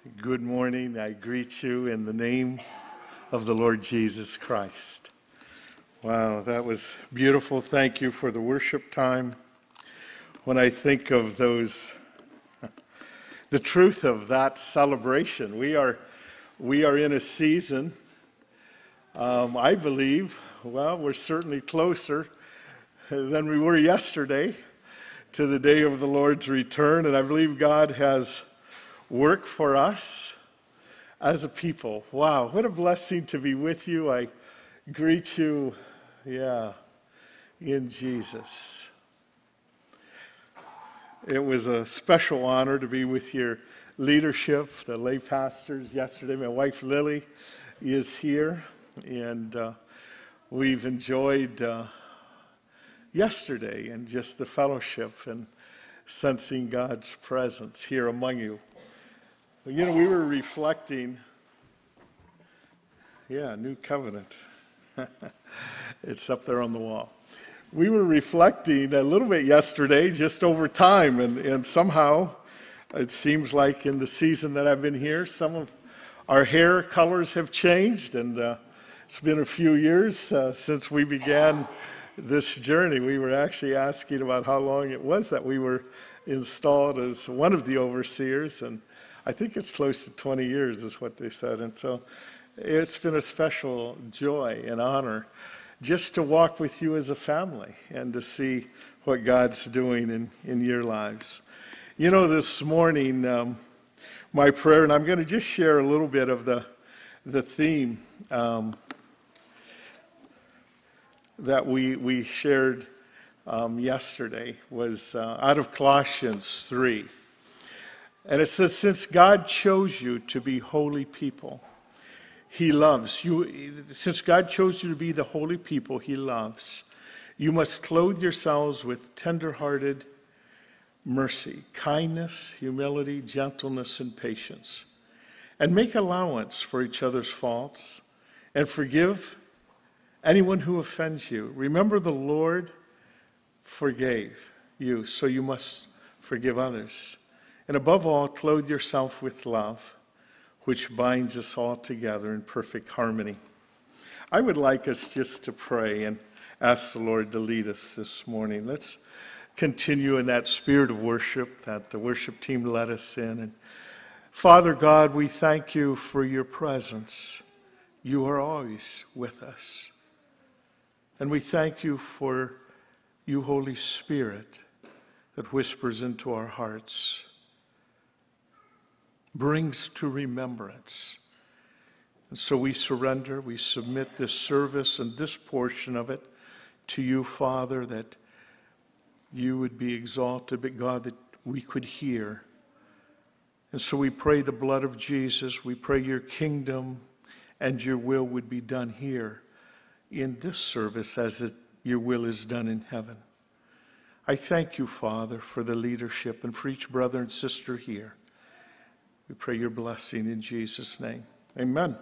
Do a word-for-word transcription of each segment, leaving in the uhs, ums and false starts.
Good morning. I greet you in the name of the Lord Jesus Christ. Wow, that was beautiful. Thank you for the worship time. When I think of those, the truth of that celebration, we are, we are in a season, um, I believe, well, we're certainly closer than we were yesterday to the day of the Lord's return, and I believe God has work for us as a people. Wow, what a blessing to be with you. I greet you, yeah, in Jesus. It was a special honor to be with your leadership, the lay pastors yesterday. My wife Lily is here, and uh, we've enjoyed uh, yesterday and just the fellowship and sensing God's presence here among you. You know, we were reflecting, yeah, New Covenant. It's up there on the wall. We were reflecting a little bit yesterday, just over time, and, and somehow it seems like in the season that I've been here, some of our hair colors have changed, and uh, it's been a few years uh, since we began this journey. We were actually asking about how long it was that we were installed as one of the overseers, and I think it's close to twenty years is what they said. And so it's been a special joy and honor just to walk with you as a family and to see what God's doing in, in your lives. You know, this morning, um, my prayer, and I'm going to just share a little bit of the, the theme um, that we, we shared um, yesterday was uh, out of Colossians three. And it says, since God chose you to be holy people, he loves you. Since God chose you to be the holy people he loves, you must clothe yourselves with tender-hearted mercy, kindness, humility, gentleness, and patience. And make allowance for each other's faults and forgive anyone who offends you. Remember, the Lord forgave you, so you must forgive others. And above all, clothe yourself with love, which binds us all together in perfect harmony. I would like us just to pray and ask the Lord to lead us this morning. Let's continue in that spirit of worship that the worship team led us in. And Father God, we thank you for your presence. You are always with us. And we thank you for you, Holy Spirit, that whispers into our hearts, brings to remembrance. And so we surrender, we submit this service and this portion of it to you, Father, that you would be exalted, but God, that we could hear. And so we pray the blood of Jesus, we pray your kingdom and your will would be done here in this service as it, your will is done in heaven. I thank you, Father, for the leadership and for each brother and sister here. We pray your blessing in Jesus' name. Amen.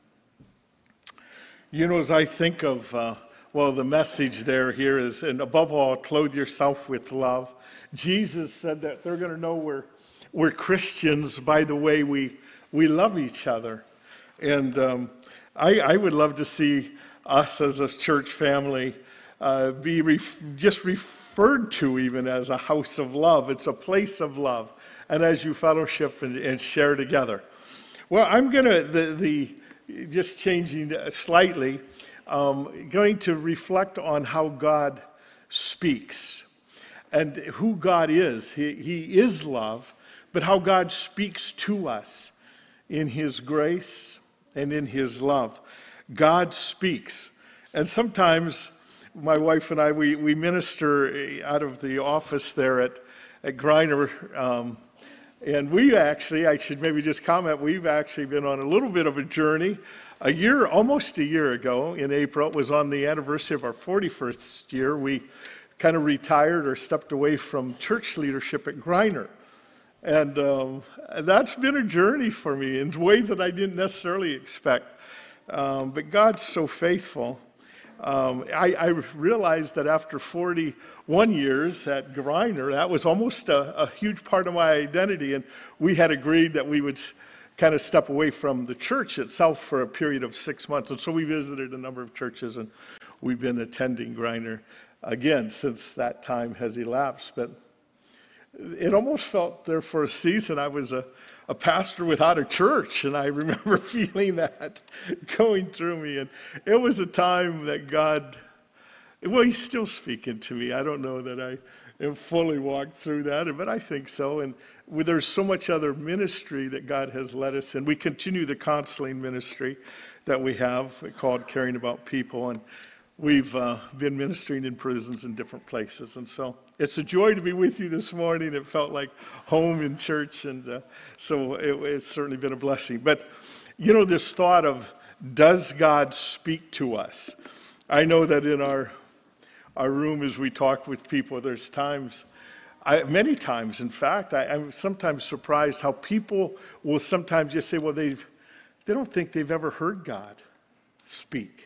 You know, as I think of, uh, well, the message there here is, and above all, clothe yourself with love. Jesus said that they're going to know we're, we're Christians by the way we, we love each other. And um, I, I would love to see us as a church family uh, be ref- just referred to even as a house of love. It's a place of love. And as you fellowship and, and share together. Well, I'm going to, the, the just changing slightly, um, going to reflect on how God speaks and who God is. He, he is love, but how God speaks to us in his grace and in his love. God speaks. And sometimes my wife and I, we, we minister out of the office there at, at Griner, um, and we actually, I should maybe just comment, we've actually been on a little bit of a journey. A year, almost a year ago in April, it was on the anniversary of our forty-first year, we kind of retired or stepped away from church leadership at Griner. And um, that's been a journey for me in ways that I didn't necessarily expect. Um, but God's so faithful. Um, I, I realized that after forty-one years at Griner, that was almost a, a huge part of my identity, and we had agreed that we would kind of step away from the church itself for a period of six months. And so we visited a number of churches, and we've been attending Griner again since that time has elapsed. But it almost felt there for a season I was a, a pastor without a church, and I remember feeling that going through me. And it was a time that God, well, he's still speaking to me. I don't know that I have fully walked through that, but I think so. And there's so much other ministry that God has led us in. We continue the counseling ministry that we have called Caring About People, and we've uh, been ministering in prisons in different places. And so it's a joy to be with you this morning. It felt like home in church, and uh, so it, it's certainly been a blessing. But, you know, this thought of, does God speak to us? I know that in our our room as we talk with people, there's times, I, many times, in fact, I, I'm sometimes surprised how people will sometimes just say, well, they've, they don't think they've ever heard God speak.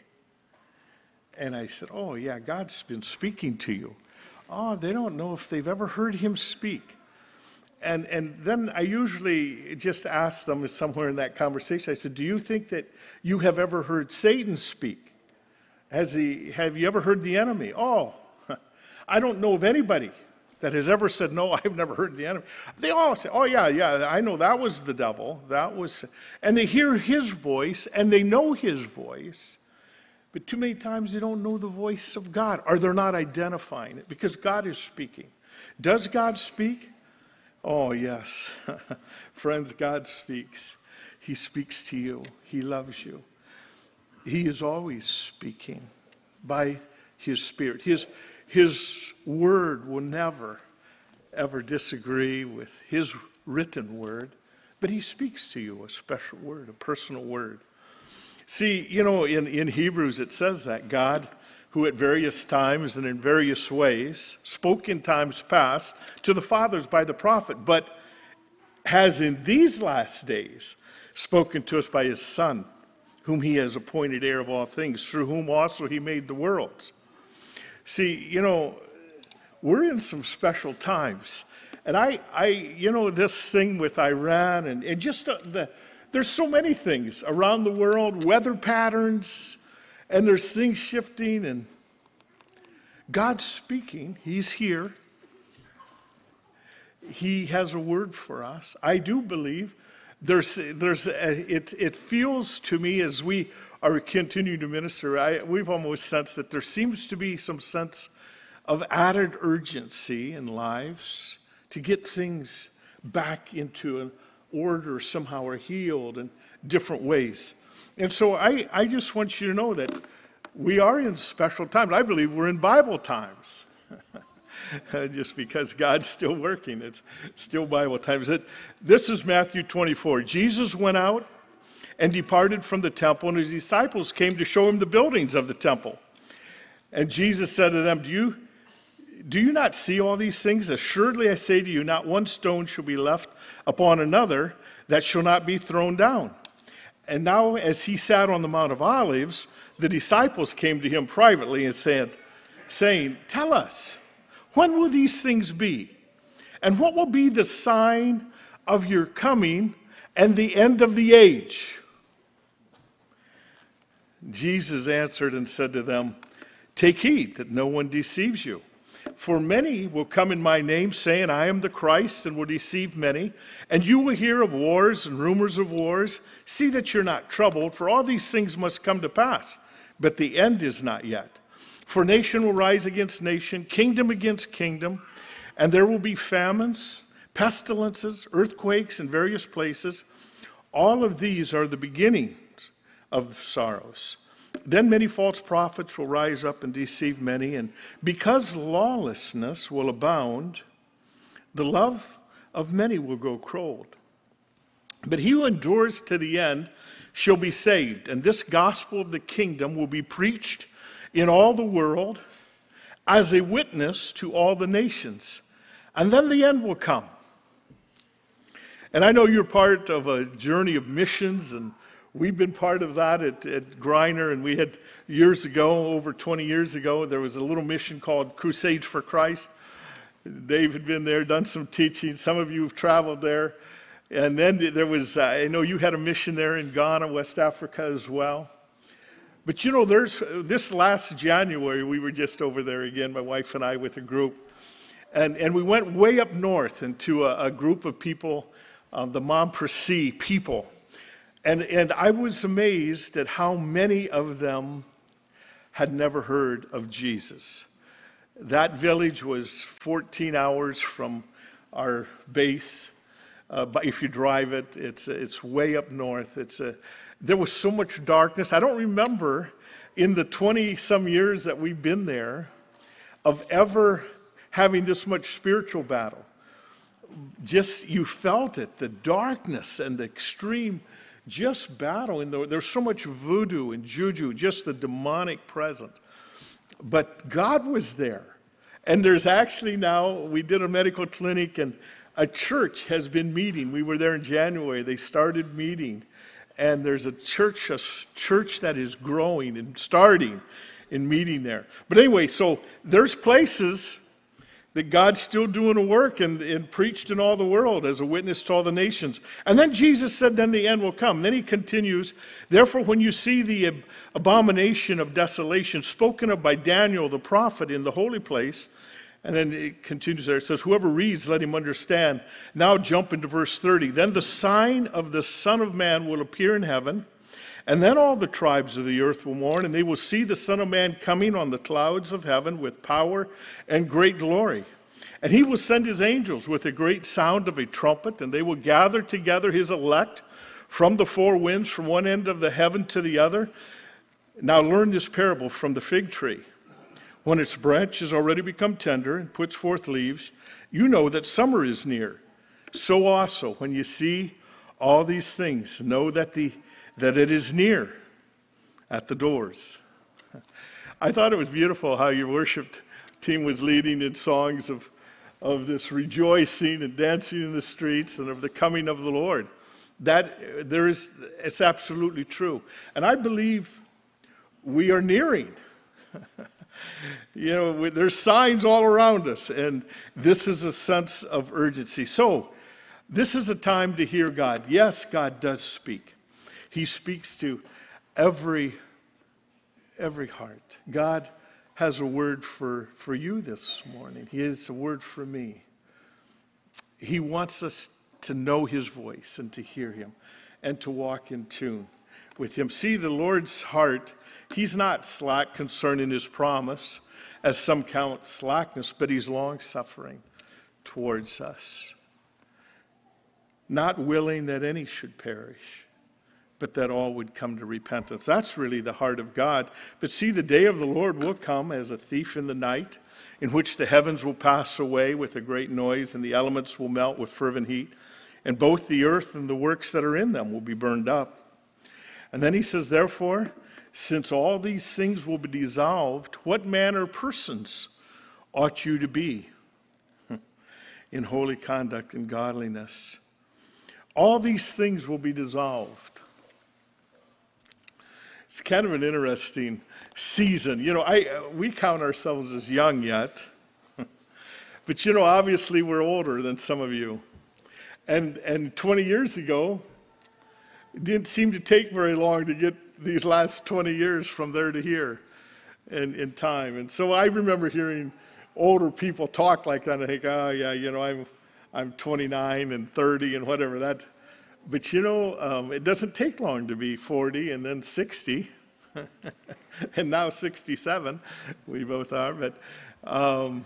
And I said, oh, yeah, God's been speaking to you. Oh, they don't know if they've ever heard him speak. And and then I usually just ask them somewhere in that conversation, I said, do you think that you have ever heard Satan speak? Has he, have you ever heard the enemy? Oh, I don't know of anybody that has ever said, no, I've never heard the enemy. They all say, oh, yeah, yeah, I know that was the devil. That was, and they hear his voice, and they know his voice. But too many times they don't know the voice of God, or they're not identifying it, because God is speaking. Does God speak? Oh, yes. Friends, God speaks. He speaks to you. He loves you. He is always speaking by his Spirit. His, his word will never, ever disagree with his written word, but he speaks to you a special word, a personal word. See, you know, in, in Hebrews it says that God, who at various times and in various ways spoke in times past to the fathers by the prophet, but has in these last days spoken to us by his Son, whom he has appointed heir of all things, through whom also he made the worlds. See, you know, we're in some special times. And I, I you know, this thing with Iran, and, and just uh, the, there's so many things around the world, weather patterns, and there's things shifting, and God's speaking. He's here. He has a word for us. I do believe There's, there's, a, it, it feels to me as we are continuing to minister, I, we've almost sensed that there seems to be some sense of added urgency in lives to get things back into an order somehow, or healed in different ways. And so I, I just want you to know that we are in special times. I believe we're in Bible times. Just because God's still working. It's still Bible times. This is Matthew twenty-four. Jesus went out and departed from the temple, and his disciples came to show him the buildings of the temple. And Jesus said to them, Do you, do you not see all these things? Assuredly I say to you, not one stone shall be left upon another that shall not be thrown down. And now as he sat on the Mount of Olives, the disciples came to him privately and said, saying, Tell us, when will these things be? And what will be the sign of your coming and the end of the age? Jesus answered and said to them, Take heed that no one deceives you. For many will come in my name, saying, I am the Christ, and will deceive many. And you will hear of wars and rumors of wars. See that you're not troubled, for all these things must come to pass. But the end is not yet. For nation will rise against nation, kingdom against kingdom, and there will be famines, pestilences, earthquakes in various places. All of these are the beginnings of sorrows. Then many false prophets will rise up and deceive many, and because lawlessness will abound, the love of many will grow cold. But he who endures to the end shall be saved, and this gospel of the kingdom will be preached in all the world as a witness to all the nations. And then the end will come. And I know you're part of a journey of missions, and we've been part of that at, at Griner, and we had years ago, over twenty years ago, there was a little mission called Crusades for Christ. Dave had been there, done some teaching. Some of you have traveled there. And then there was, uh, I know you had a mission there in Ghana, West Africa as well. But you know, there's this last January, we were just over there again, my wife and I with a group. And, and we went way up north into a, a group of people, uh, the Montpresi people. And, and I was amazed at how many of them had never heard of Jesus. That village was fourteen hours from our base. Uh, but if you drive it, it's, it's way up north. It's a, there was so much darkness. I don't remember in the twenty-some years that we've been there of ever having this much spiritual battle. Just, you felt it, the darkness and the extreme just battle. And there, there's so much voodoo and juju, just the demonic presence. But God was there. And there's actually now, we did a medical clinic and a church has been meeting. We were there in January. They started meeting. And there's a church, a church that is growing and starting in meeting there. But anyway, so there's places that God's still doing a work and, and preached in all the world as a witness to all the nations. And then Jesus said, then the end will come. Then he continues, therefore, when you see the ab- abomination of desolation spoken of by Daniel the prophet in the holy place, and then it continues there. It says, whoever reads, let him understand. Now jump into verse thirty. Then the sign of the Son of Man will appear in heaven, and then all the tribes of the earth will mourn, and they will see the Son of Man coming on the clouds of heaven with power and great glory. And he will send his angels with a great sound of a trumpet, and they will gather together his elect from the four winds, from one end of the heaven to the other. Now learn this parable from the fig tree. When its branch has already become tender and puts forth leaves, you know that summer is near. So also, when you see all these things, know that the that it is near at the doors. I thought it was beautiful how your worship team was leading in songs of, of this rejoicing and dancing in the streets and of the coming of the Lord. That there is, it's absolutely true. And I believe we are nearing. You know, there's signs all around us, and this is a sense of urgency. So, this is a time to hear God. Yes, God does speak. He speaks to every, every heart. God has a word for, for you this morning. He has a word for me. He wants us to know his voice and to hear him and to walk in tune with him. See, the Lord's heart, he's not slack concerning his promise, as some count slackness, but he's long-suffering towards us, not willing that any should perish, but that all would come to repentance. That's really the heart of God. But see, the day of the Lord will come as a thief in the night, in which the heavens will pass away with a great noise, and the elements will melt with fervent heat, and both the earth and the works that are in them will be burned up. And then he says, therefore, since all these things will be dissolved, what manner of persons ought you to be in holy conduct and godliness? All these things will be dissolved. It's kind of an interesting season. You know, I we count ourselves as young yet, but you know, obviously we're older than some of you. And and twenty years ago, it didn't seem to take very long to get these last twenty years from there to here in, in time. And so I remember hearing older people talk like that, and I think, oh yeah, you know, I'm I'm twenty-nine and thirty and whatever that. But you know, um, it doesn't take long to be forty and then sixty, and now sixty-seven. We both are. But um,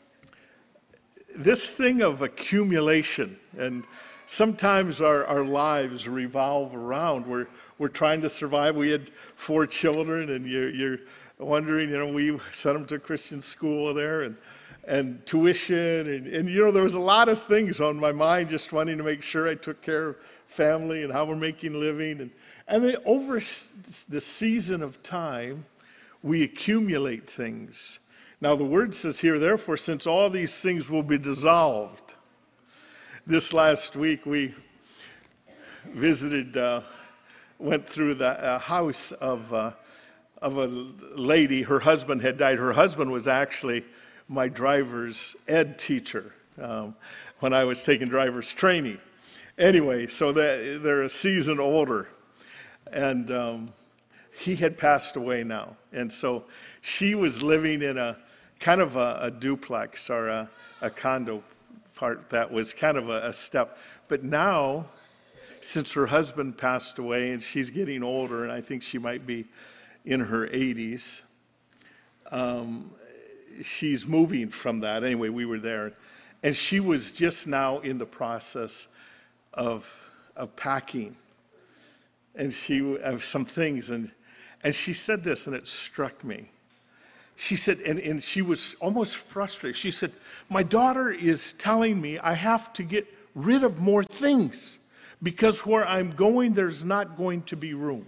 this thing of accumulation, and sometimes our, our lives revolve around. We're we're trying to survive. We had four children, and you're, you're wondering, you know, we sent them to Christian school there, and and tuition, and, and you know, there was a lot of things on my mind, just wanting to make sure I took care of family and how we're making a living. And, and then over the season of time, we accumulate things. Now the word says here, therefore, since all these things will be dissolved. This last week we visited, uh, went through the uh, house of, uh, of a lady. Her husband had died. Her husband was actually my driver's ed teacher um, when I was taking driver's training. Anyway, so they're, they're a season older. And um, he had passed away now. And so she was living in a kind of a, a duplex or a, a condo part that was kind of a, a step. But now, since her husband passed away and she's getting older, and I think she might be in her eighties, um, she's moving from that. Anyway, we were there. And she was just now in the process of, of packing. And she, of some things. And, and she said this, and it struck me. She said, and, and she was almost frustrated. She said, my daughter is telling me I have to get rid of more things because where I'm going, there's not going to be room.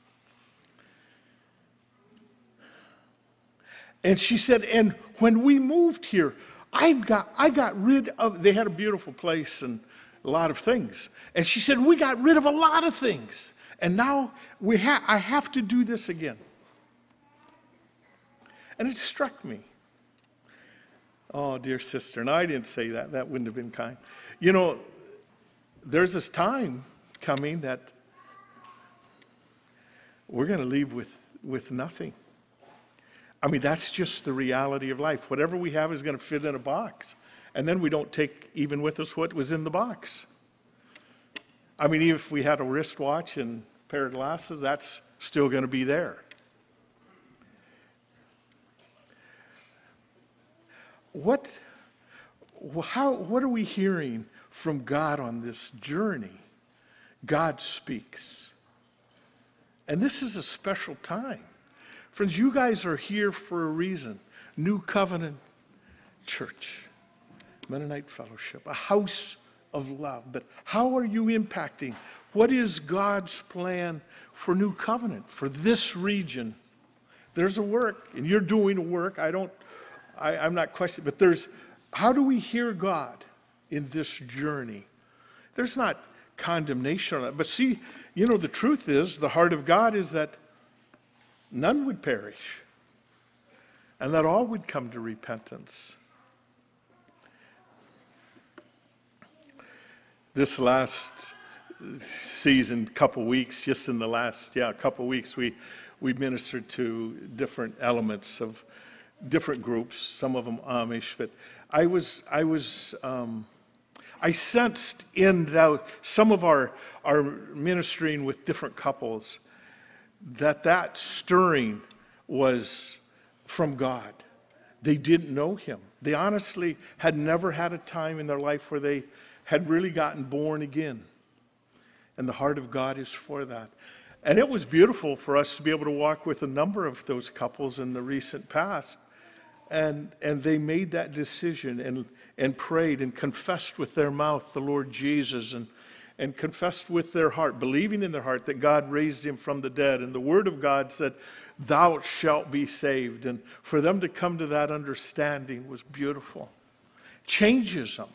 And she said, and when we moved here, I've got, I got rid of, they had a beautiful place and a lot of things. And she said, we got rid of a lot of things. And now we ha- I have to do this again. And it struck me. Oh, dear sister. And I didn't say that. That wouldn't have been kind. You know, there's this time coming that we're going to leave with, with nothing. I mean, that's just the reality of life. Whatever we have is going to fit in a box. And then we don't take even with us what was in the box. I mean, even if we had a wristwatch and a pair of glasses, that's still going to be there. What, how, what are we hearing from God on this journey? God speaks. And this is a special time. Friends, you guys are here for a reason. New Covenant Church, Mennonite Fellowship, a house of love. But how are you impacting? What is God's plan for New Covenant, for this region? There's a work, and you're doing a work. I don't, I, I'm not questioning, but there's, how do we hear God in this journey? There's not condemnation on it. But see, you know, the truth is, the heart of God is that none would perish, and that all would come to repentance. This last season, couple weeks, just in the last, yeah, couple weeks, we, we ministered to different elements of different groups, some of them Amish, but I was, I was, um, I sensed in the, some of our, our ministering with different couples that that stirring was from God. They didn't know him. They honestly had never had a time in their life where they had really gotten born again. And the heart of God is for that. And it was beautiful for us to be able to walk with a number of those couples in the recent past. And, and they made that decision and, and prayed and confessed with their mouth the Lord Jesus and, and confessed with their heart, believing in their heart that God raised him from the dead. And the word of God said, thou shalt be saved. And for them to come to that understanding was beautiful. Changes them.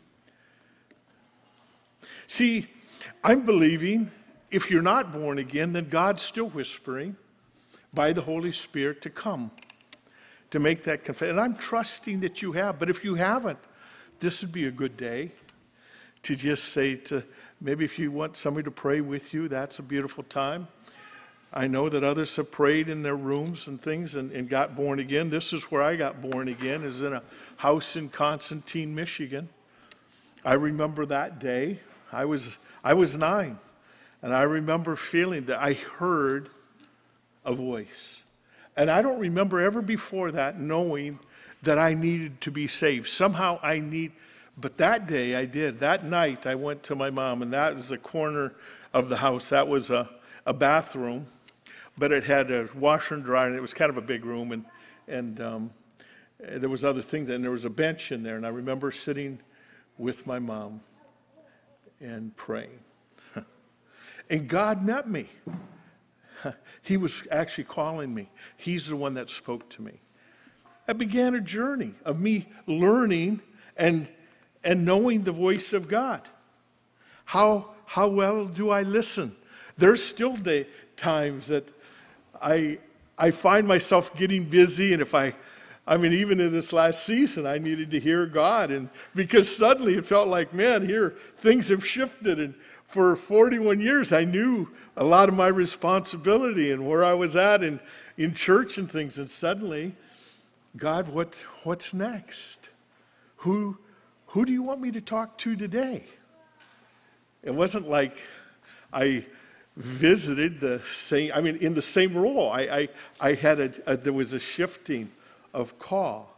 See, I'm believing if you're not born again, then God's still whispering by the Holy Spirit to come, to make that confession. And I'm trusting that you have. But if you haven't, this would be a good day to just say to, maybe if you want somebody to pray with you, that's a beautiful time. I know that others have prayed in their rooms and things and, and got born again. This is where I got born again, is in a house in Constantine, Michigan. I remember that day. I was I was nine, and I remember feeling that I heard a voice. And I don't remember ever before that knowing that I needed to be saved. Somehow I need, but that day I did. That night I went to my mom, and that was the corner of the house. That was a, a bathroom, but it had a washer and dryer, and it was kind of a big room, and, and um, there was other things, and there was a bench in there, and I remember sitting with my mom and praying. And God met me. He was actually calling me. He's the one that spoke to me. I began a journey of me learning and, and knowing the voice of God. How, how well do I listen? There's still day, times that I, I find myself getting busy, and if I, I mean, even in this last season, I needed to hear God, and because suddenly it felt like, man, here, things have shifted, and for forty-one years, I knew a lot of my responsibility and where I was at in, in church and things, and suddenly, God, what, what's next? Who, who do you want me to talk to today? It wasn't like I visited the same, I mean, in the same role. I, I, I had a, a, there was a shifting of call.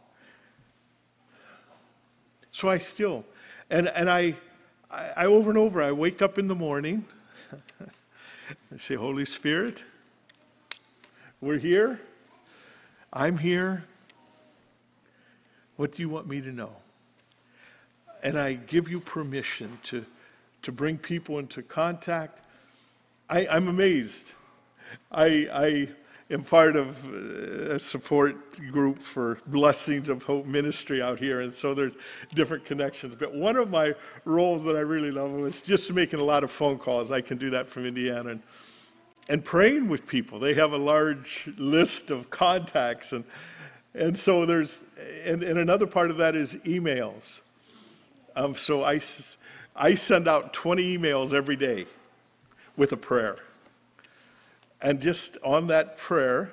So I still, and, and I, I, I over and over, I wake up in the morning, I say, Holy Spirit, we're here, I'm here, what do you want me to know? And I give you permission to, to bring people into contact. I, I'm amazed. I, I am part of a support group for Blessings of Hope Ministry out here, and so there's different connections. But one of my roles that I really love was just making a lot of phone calls. I can do that from Indiana, and, and praying with people. They have a large list of contacts, and and so there's, and, and another part of that is emails. Um, so I, I send out twenty emails every day with a prayer. And just on that prayer,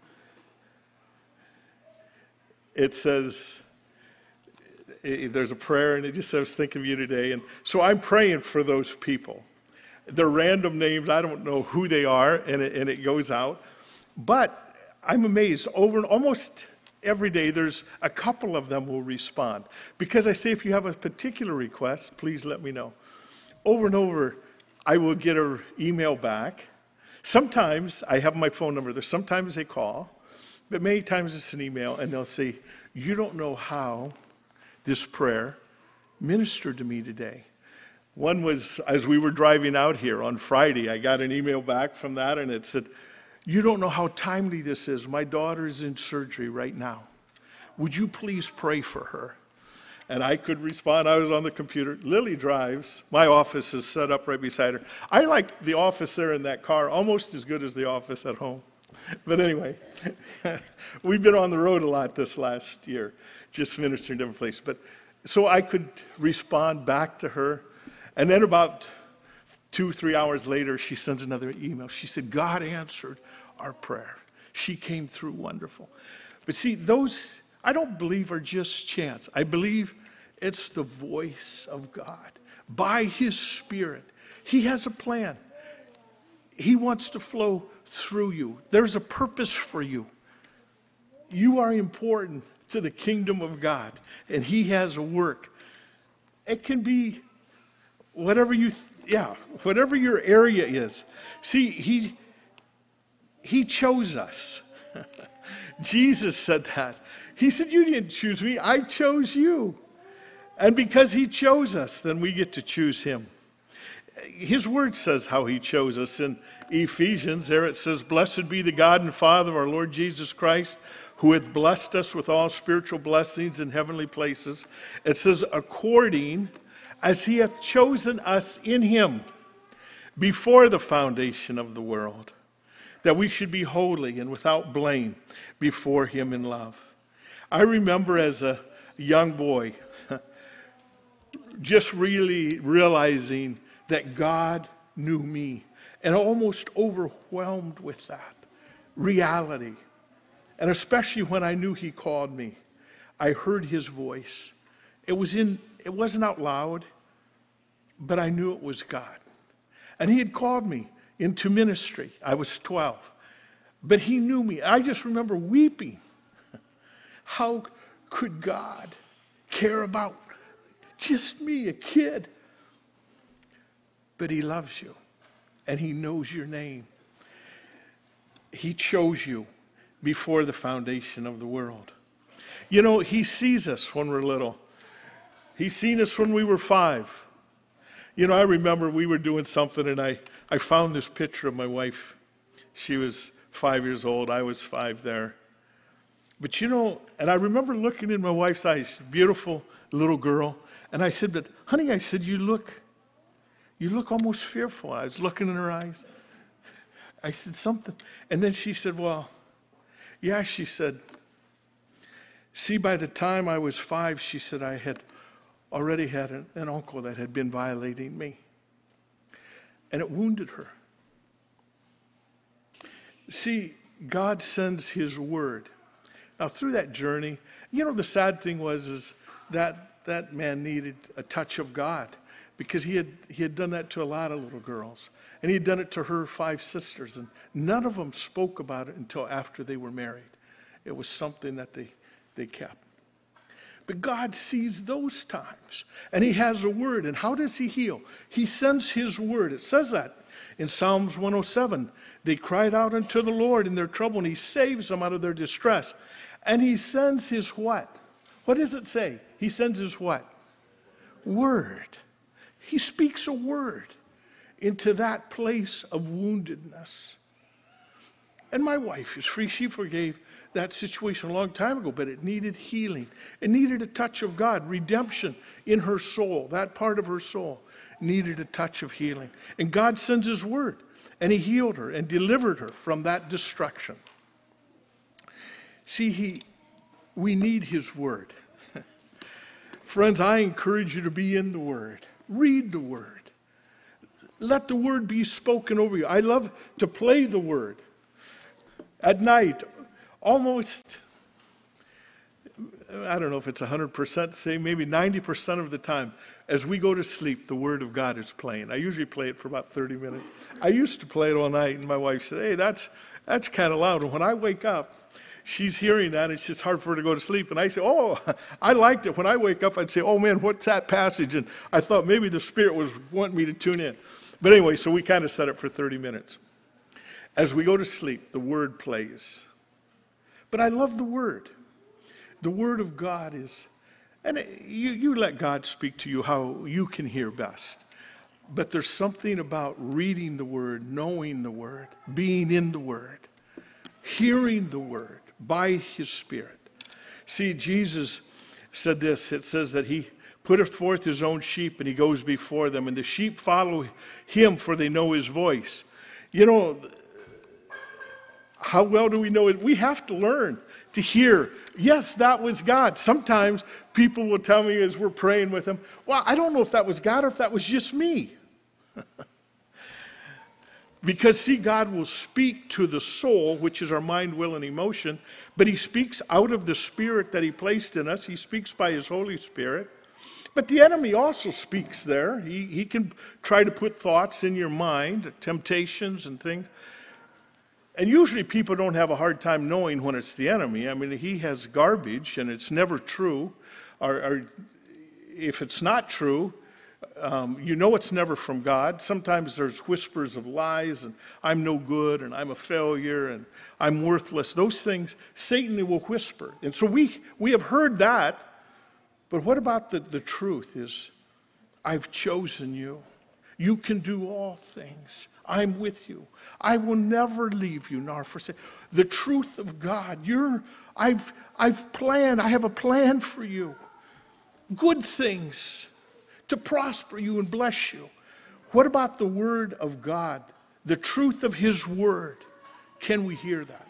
it says, it, there's a prayer, and it just says, think of you today. And so I'm praying for those people. They're random names. I don't know who they are, and it, and it goes out. But I'm amazed. Over almost every day, there's a couple of them will respond. Because I say, if you have a particular request, please let me know. Over and over, I will get an email back. Sometimes I have my phone number there. Sometimes they call, but many times it's an email, and they'll say, you don't know how this prayer ministered to me today. One was, as we were driving out here on Friday, I got an email back from that, and it said, you don't know how timely this is. My daughter's in surgery right now. Would you please pray for her? And I could respond. I was on the computer. Lily drives. My office is set up right beside her. I like the office there in that car almost as good as the office at home. But anyway, we've been on the road a lot this last year, just ministering different places. But so I could respond back to her. And then about two, three hours later, she sends another email. She said, God answered our prayer. She came through wonderful. But see, those, I don't believe are just chance. I believe it's the voice of God. By His Spirit, He has a plan. He wants to flow through you. There's a purpose for you. You are important to the kingdom of God, and He has a work. It can be whatever you, yeah, whatever your area is. See, He, He chose us. Jesus said that. He said, you didn't choose me, I chose you. And because He chose us, then we get to choose Him. His word says how He chose us in Ephesians. There it says, blessed be the God and Father of our Lord Jesus Christ, who hath blessed us with all spiritual blessings in heavenly places. It says, according as He hath chosen us in Him before the foundation of the world, that we should be holy and without blame before Him in love. I remember as a young boy just really realizing that God knew me, and almost overwhelmed with that reality. And especially when I knew He called me, I heard His voice. It was in, it wasn't out loud, but I knew it was God. And He had called me into ministry. I was twelve, but He knew me. I just remember weeping. How could God care about just me, a kid? But He loves you, and He knows your name. He chose you before the foundation of the world. You know, He sees us when we're little. He's seen us when we were five. You know, I remember we were doing something, and I, I found this picture of my wife. She was five years old. I was five there. But you know, and I remember looking in my wife's eyes, beautiful little girl, and I said, but honey, I said, you look, you look almost fearful. I was looking in her eyes. I said something, and then she said, well, yeah, she said, See, by the time I was five, she said, I had already had an, an uncle that had been violating me. And it wounded her. See, God sends his word. Now, through that journey, you know, the sad thing was is that that man needed a touch of God, because he had, he had done that to a lot of little girls. And he had done it to her five sisters. And none of them spoke about it until after they were married. It was something that they, they kept. But God sees those times. And he has a word. And how does he heal? He sends his word. It says that in Psalms one oh seven. They cried out unto the Lord in their trouble, and he saves them out of their distress. And he sends his what? What does it say? He sends his what? Word. He speaks a word into that place of woundedness. And my wife is free. She forgave that situation a long time ago, but it needed healing. It needed a touch of God, redemption in her soul. That part of her soul needed a touch of healing. And God sends his word, and he healed her and delivered her from that destruction. See, he, we need his word. Friends, I encourage you to be in the word. Read the word. Let the word be spoken over you. I love to play the word at night. Almost, I don't know if it's one hundred percent, say maybe ninety percent of the time, as we go to sleep, the word of God is playing. I usually play it for about thirty minutes. I used to play it all night, and my wife said, hey, that's, that's kind of loud. And when I wake up, she's hearing that, and it's just hard for her to go to sleep. And I say, oh, I liked it. When I wake up, I'd say, oh, man, what's that passage? And I thought maybe the Spirit was wanting me to tune in. But anyway, so we kind of set it for thirty minutes. As we go to sleep, the word plays. But I love the word. The word of God is, and it, you, you let God speak to you how you can hear best. But there's something about reading the word, knowing the word, being in the word, hearing the word by his Spirit. See, Jesus said this. It says that he putteth forth his own sheep, and he goes before them, and the sheep follow him, for they know his voice. You know, how well do we know it? We have to learn to hear. Yes, that was God. Sometimes people will tell me as we're praying with them, well, I don't know if that was God or if that was just me. Because, see, God will speak to the soul, which is our mind, will, and emotion, but he speaks out of the Spirit that he placed in us. He speaks by his Holy Spirit. But the enemy also speaks there. He, he can try to put thoughts in your mind, temptations and things. And usually people don't have a hard time knowing when it's the enemy. I mean, he has garbage, and it's never true. Or, or if it's not true, um, you know it's never from God. Sometimes there's whispers of lies, and I'm no good, and I'm a failure, and I'm worthless. Those things, Satan will whisper. And so we, we have heard that. But what about the, the truth is, I've chosen you. You can do all things. I'm with you. I will never leave you nor forsake. The truth of God. You're, I've, I've planned, I have a plan for you. Good things to prosper you and bless you. What about the word of God? The truth of his word. Can we hear that?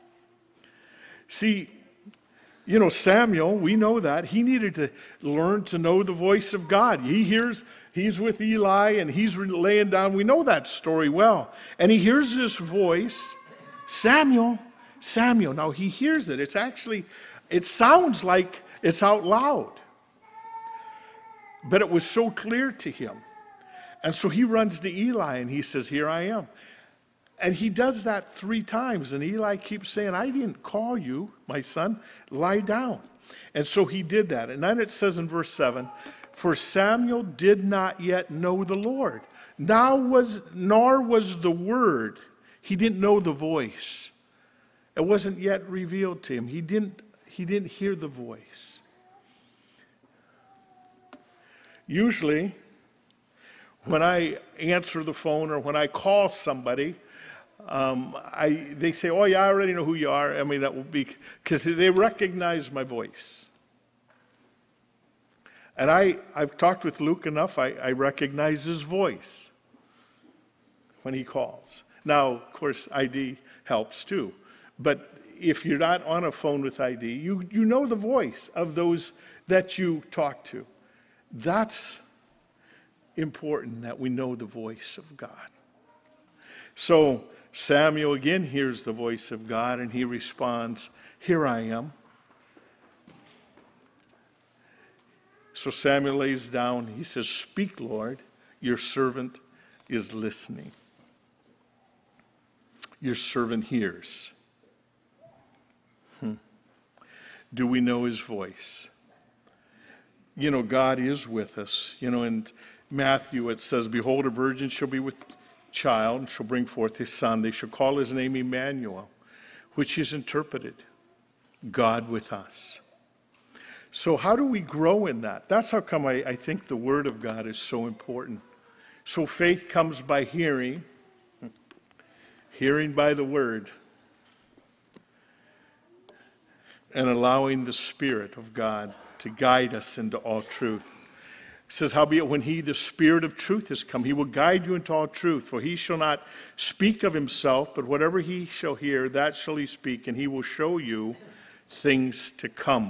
See, you know, Samuel, we know that. He needed to learn to know the voice of God. He hears, he's with Eli, and he's laying down. We know that story well. And he hears this voice, Samuel, Samuel. Now, he hears it. It's actually, it sounds like it's out loud. But it was so clear to him. And so he runs to Eli, and he says, here I am. And he does that three times, and Eli keeps saying, I didn't call you, my son, lie down. And so he did that. And then it says in verse seven, for Samuel did not yet know the Lord. Now was, nor was the word. He didn't know the voice. It wasn't yet revealed to him. He didn't, he didn't hear the voice. Usually, when I answer the phone or when I call somebody, Um, I, they say, oh, yeah, I already know who you are. I mean, that will be, because they recognize my voice. And I, I've talked with Luke enough, I, I recognize his voice when he calls. Now, of course, I D helps too. But if you're not on a phone with I D, you, you know the voice of those that you talk to. That's important, that we know the voice of God. So Samuel again hears the voice of God, and he responds, "Here I am." So Samuel lays down. He says, "Speak, Lord, your servant is listening." Your servant hears. Hmm. Do we know his voice? You know, God is with us. You know, in Matthew it says, "Behold, a virgin shall be with child, and shall bring forth his son. They shall call his name Emmanuel," which is interpreted, God with us. So how do we grow in that? That's how come I, I think the Word of God is so important. So faith comes by hearing, hearing by the Word, and allowing the Spirit of God to guide us into all truth. It says, "Howbeit when he, the Spirit of truth, is come, he will guide you into all truth. For he shall not speak of himself, but whatever he shall hear, that shall he speak, and he will show you things to come."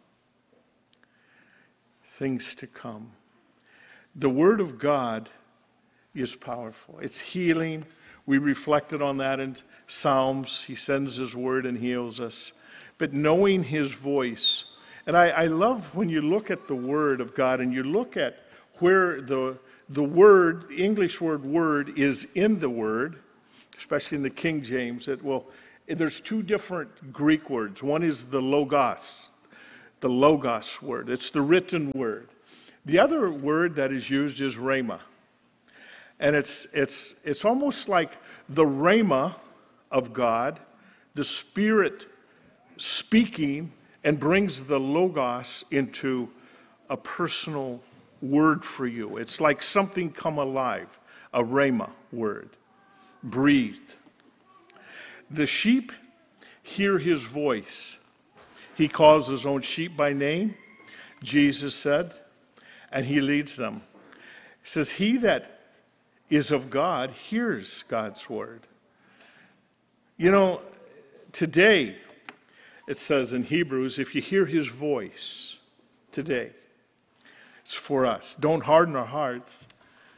Things to come. The Word of God is powerful. It's healing. We reflected on that in Psalms. He sends his word and heals us. But knowing his voice, and I, I love when you look at the Word of God and you look at where the, the word, the English word word, is in the Word, especially in the King James. It will, there's two different Greek words. One is the logos, the logos word. It's the written word. The other word that is used is rhema. And it's, it's, it's almost like the rhema of God, the Spirit speaking, and brings the logos into a personal word for you. It's like something come alive, a rhema word, breathed. The sheep hear his voice. He calls his own sheep by name, Jesus said, and he leads them. He says, "He that is of God hears God's word." You know, today, it says in Hebrews, if you hear his voice today, it's for us. Don't harden our hearts.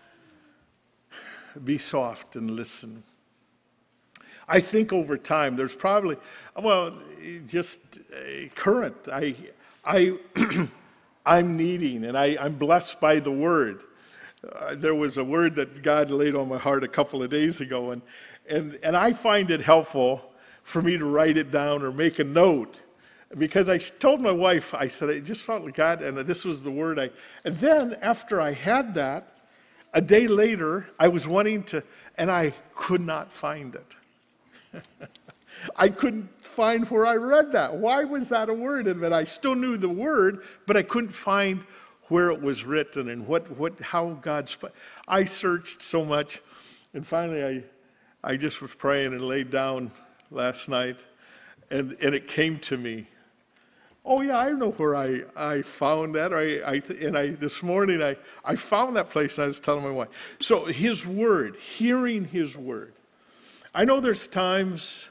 Be soft and listen. I think over time, there's probably, well, just uh, current. I, I, I'm needing, and I, I'm blessed by the Word. Uh, there was a word that God laid on my heart a couple of days ago, and, and, and I find it helpful for me to write it down or make a note, because I told my wife, I said, I just felt like God, and this was the word I, and then after I had that, a day later, I was wanting to, and I could not find it. I couldn't find where I read that. Why was that a word? And I still knew the word, but I couldn't find where it was written and what, what how God spoke. I searched so much, and finally I I just was praying and laid down last night, and, and it came to me. Oh yeah, I know where I, I found that. I, I and I this morning I, I found that place, and I was telling my wife. So his word, hearing his word. I know there's times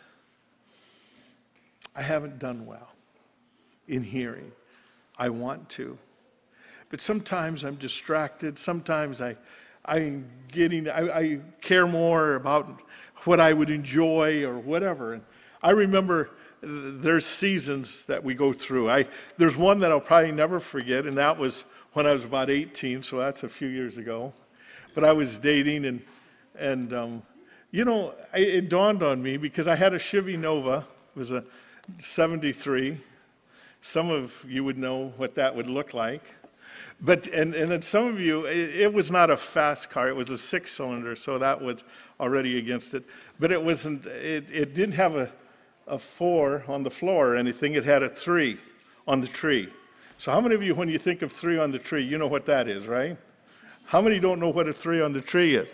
I haven't done well in hearing. I want to. But sometimes I'm distracted. Sometimes I, I'm getting, I, I care more about what I would enjoy or whatever. And I remember there's seasons that we go through. I There's one that I'll probably never forget, and that was when I was about eighteen, so that's a few years ago. But I was dating, and, and um, you know, I, it dawned on me because I had a Chevy Nova. It was a seventy-three. Some of you would know what that would look like. But, and, and then some of you, it, it was not a fast car. It was a six-cylinder, so that was already against it. But it wasn't, it, it didn't have a, a four on the floor or anything. It had a three on the tree. So how many of you, when you think of three on the tree, you know what that is, right? How many don't know what a three on the tree is?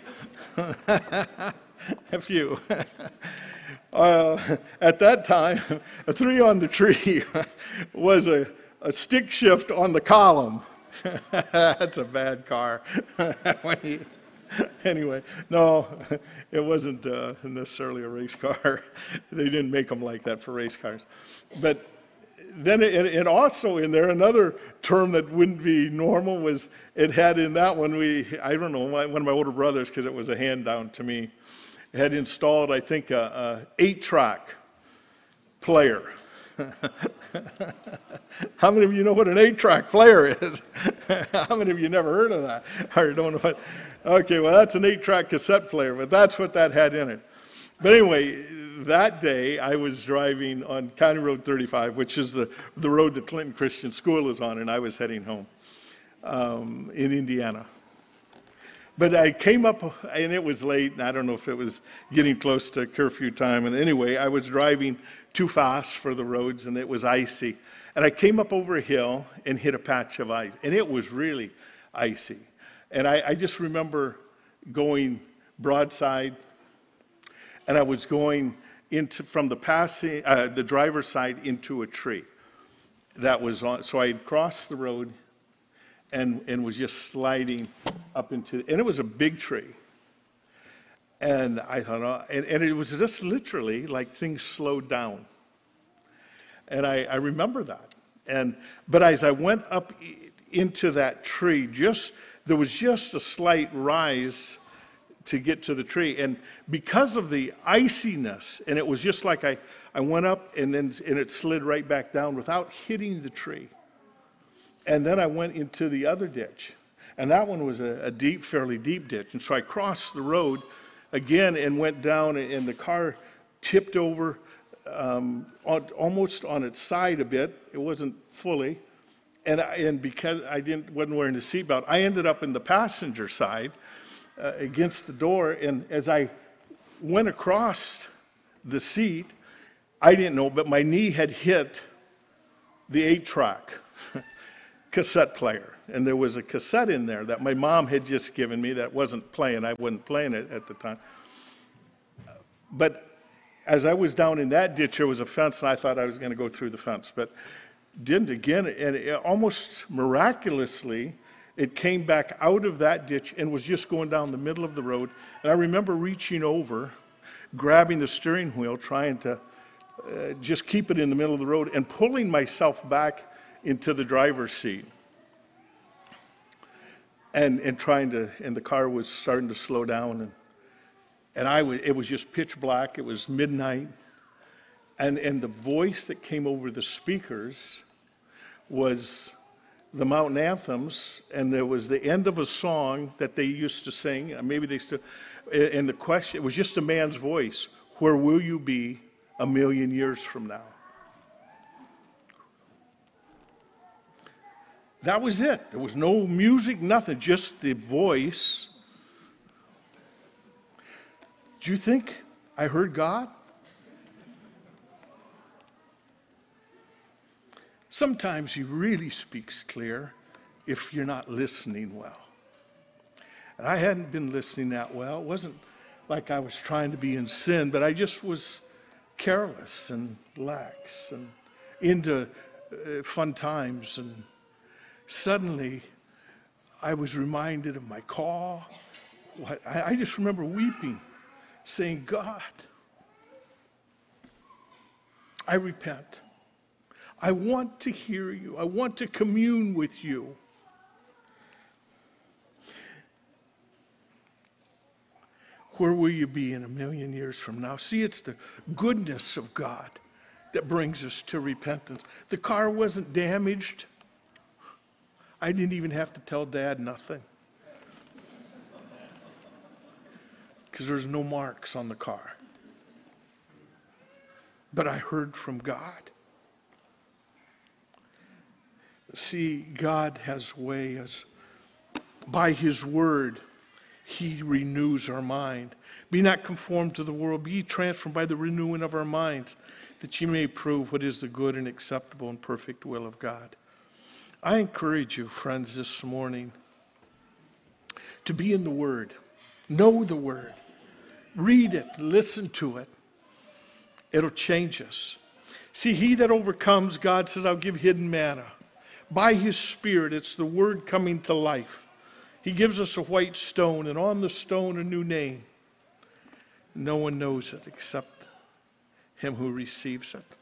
A few. Uh, at that time, a three on the tree was a, a stick shift on the column. That's a bad car. When you, Anyway, no, it wasn't uh, necessarily a race car. They didn't make them like that for race cars. But then it, it also in there, another term that wouldn't be normal was it had in that one, we, I don't know, my, one of my older brothers, because it was a hand down to me, had installed, I think, a, a eight-track player. How many of you know what an eight-track player is? How many of you never heard of that? Or don't know what? Okay, well, that's an eight-track cassette player, but that's what that had in it. But anyway, that day I was driving on County Road thirty-five, which is the, the road that Clinton Christian School is on, and I was heading home um, in Indiana. But I came up, and it was late, and I don't know if it was getting close to curfew time. And anyway, I was driving too fast for the roads, and it was icy. And I came up over a hill and hit a patch of ice, and it was really icy. And I, I just remember going broadside, and I was going into from the passing, uh, the driver's side into a tree that was on. So I had crossed the road and, and was just sliding up into, and it was a big tree. And I thought, oh, and, and it was just literally like things slowed down. And I, I remember that. And but as I went up into that tree, just there was just a slight rise to get to the tree. And because of the iciness, and it was just like I, I went up and then and it slid right back down without hitting the tree. And then I went into the other ditch. And that one was a, a deep, fairly deep ditch. And so I crossed the road again and went down, and the car tipped over um, on, almost on its side a bit. It wasn't fully. And, I, and because I didn't wasn't wearing the seatbelt, I ended up in the passenger side uh, against the door. And as I went across the seat, I didn't know, but my knee had hit the eight-track cassette player. And there was a cassette in there that my mom had just given me that wasn't playing. I wasn't playing it at the time. But as I was down in that ditch, there was a fence, and I thought I was going to go through the fence. But didn't again, and it, almost miraculously, it came back out of that ditch and was just going down the middle of the road. And I remember reaching over, grabbing the steering wheel, trying to uh, just keep it in the middle of the road, and pulling myself back into the driver's seat. And and trying to, and the car was starting to slow down, and and I was, it was just pitch black. It was midnight, and and the voice that came over the speakers was the mountain anthems, and there was the end of a song that they used to sing. Maybe they still. And the question, it was just a man's voice. Where will you be a million years from now? That was it. There was no music, nothing, just the voice. Do you think I heard God? Sometimes He really speaks clear if you're not listening well. And I hadn't been listening that well. It wasn't like I was trying to be in sin, but I just was careless and lax and into uh, fun times. And suddenly, I was reminded of my call. What, I, I just remember weeping, saying, God, I repent. I want to hear you. I want to commune with you. Where will you be in a million years from now? See, it's the goodness of God that brings us to repentance. The car wasn't damaged. I didn't even have to tell Dad nothing, because there's no marks on the car. But I heard from God. See, God has ways. By His word, He renews our mind. Be not conformed to the world. Be ye transformed by the renewing of our minds, that ye may prove what is the good and acceptable and perfect will of God. I encourage you, friends, this morning to be in the Word. Know the Word. Read it. Listen to it. It'll change us. See, he that overcomes, God says, I'll give hidden manna. By His Spirit, it's the Word coming to life He gives us a white stone, and on the stone a new name. No one knows it except him who receives it.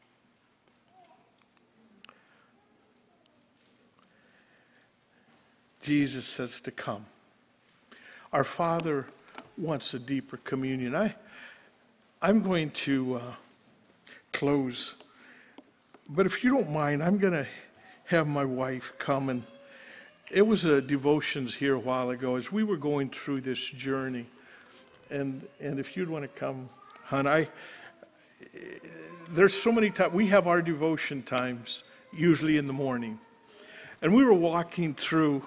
Jesus says to come. Our Father wants a deeper communion. I, I'm going to uh, close, but if you don't mind, I'm going to have my wife come. And it was a devotions here a while ago as we were going through this journey. And and if you'd want to come, hon, I, there's so many times, we have our devotion times, usually in the morning. And we were walking through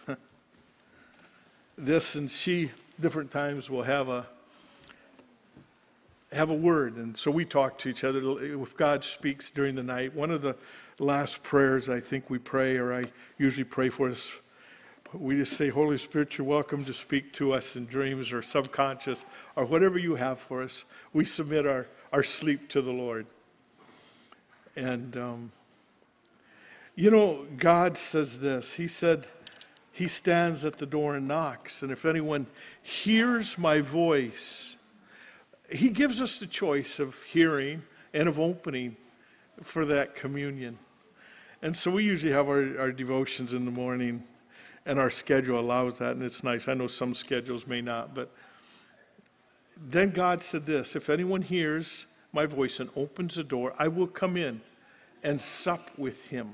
this, and she, different times, will have a, have a word. And so we talk to each other. If God speaks during the night, one of the last prayers I think we pray, or I usually pray for us, we just say, Holy Spirit, you're welcome to speak to us in dreams or subconscious or whatever you have for us. We submit our, our sleep to the Lord. And, um, you know, God says this. He said, he stands at the door and knocks. And if anyone hears my voice, he gives us the choice of hearing and of opening for that communion. And so we usually have our, our devotions in the morning, and our schedule allows that, and it's nice. I know some schedules may not, but then God said this, if anyone hears my voice and opens the door, I will come in and sup with him,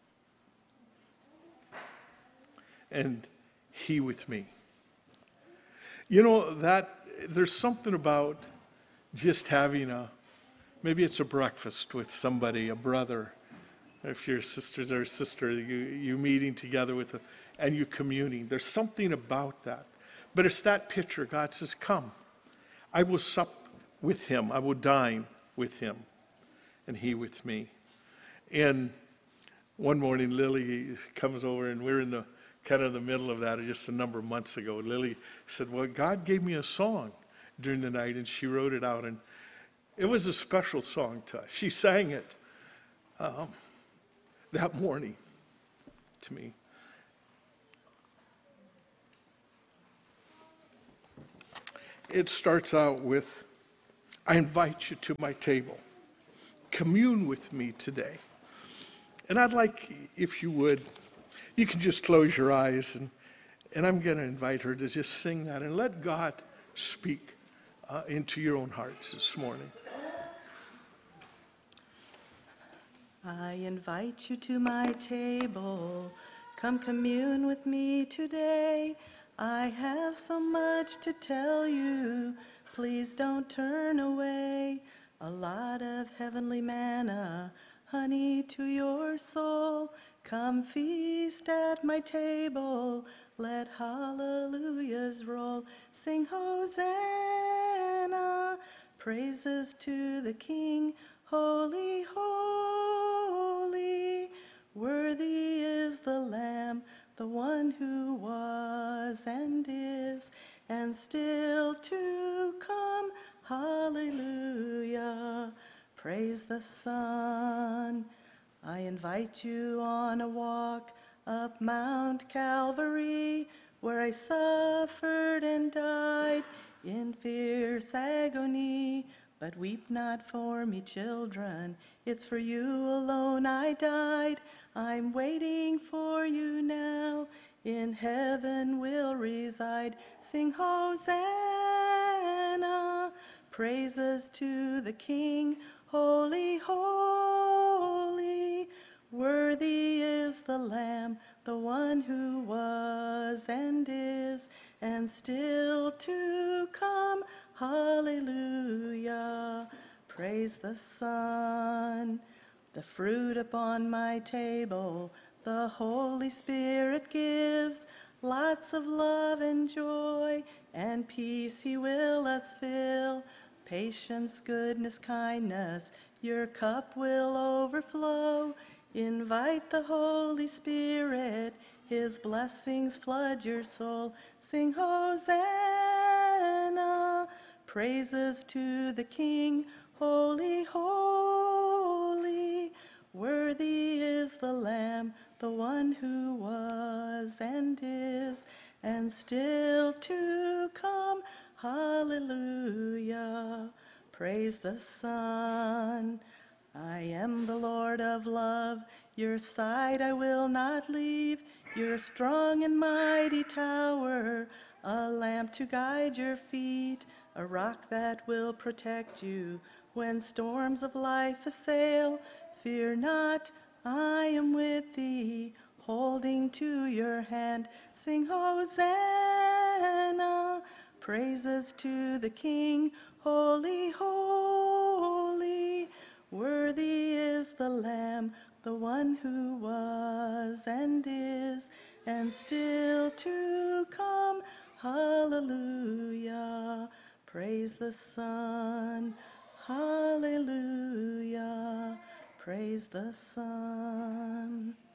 and he with me. You know, that there's something about just having a, maybe it's a breakfast with somebody, a brother, if you're sisters or a sister, you, you meeting together with a, and you communing. There's something about that. But it's that picture. God says, come. I will sup with him. I will dine with him, and he with me. And one morning, Lily comes over, and we're in the kind of the middle of that just a number of months ago. Lily said, well, God gave me a song during the night, and she wrote it out. And it was a special song to us. She sang it um, that morning to me. It starts out with, I invite you to my table. Commune with me today. And I'd like, if you would, you can just close your eyes, and, and I'm going to invite her to just sing that and let God speak uh, into your own hearts this morning. I invite you to my table. Come commune with me today. I have so much to tell you. Please don't turn away. A lot of heavenly manna, honey to your soul. Come feast at my table. Let hallelujahs roll. Sing Hosanna. Praises to the King. Holy, holy. Worthy is the Lamb, the one who was and is and still to come. Hallelujah. Praise the Son. I invite you on a walk up Mount Calvary, where I suffered and died in fierce agony. But weep not for me, children, it's for you alone I died. I'm waiting for you now, in heaven will reside. Sing Hosanna, praises to the King. Holy, holy, worthy is the Lamb, the one who was and is and still to come. Hallelujah, praise the Son. The fruit upon my table, the Holy Spirit gives. Lots of love and joy and peace he will us fill. Patience, goodness, kindness, your cup will overflow. Invite the Holy Spirit, his blessings flood your soul. Sing Hosanna, praises to the King. Holy, holy, worthy is the Lamb, the one who was and is and still to come. Hallelujah. Praise the Son. I am the Lord of love. Your side I will not leave. Your strong and mighty tower, a lamp to guide your feet, a rock that will protect you when storms of life assail. Fear not, I am with thee, holding to your hand. Sing Hosanna, praises to the King. Holy, holy, worthy is the Lamb, the one who was and is and still to come. Hallelujah. Praise the Son. Hallelujah. Praise the Son.